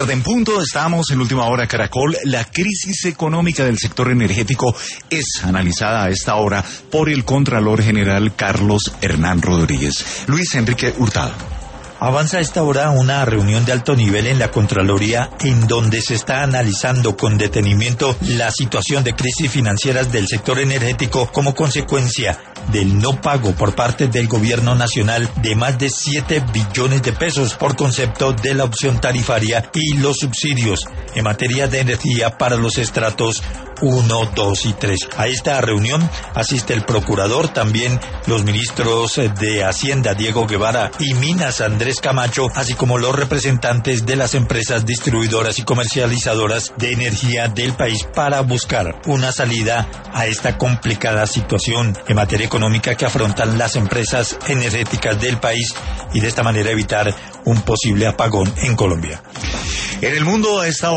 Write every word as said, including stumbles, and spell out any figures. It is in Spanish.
En punto, estamos en Última Hora Caracol. La crisis económica del sector energético es analizada a esta hora por el Contralor General Carlos Hernán Rodríguez. Luis Enrique Hurtado. Avanza a esta hora una reunión de alto nivel en la Contraloría en donde se está analizando con detenimiento la situación de crisis financieras del sector energético como consecuencia del no pago por parte del gobierno nacional de más de siete billones de pesos por concepto de la opción tarifaria y los subsidios en materia de energía para los estratos uno, dos y tres. A esta reunión asiste el procurador, también los ministros de Hacienda Diego Guevara y Minas Andrés Camacho, así como los representantes de las empresas distribuidoras y comercializadoras de energía del país para buscar una salida a esta complicada situación en materia económica que afrontan las empresas energéticas del país y de esta manera evitar un posible apagón en Colombia. En el mundo a esta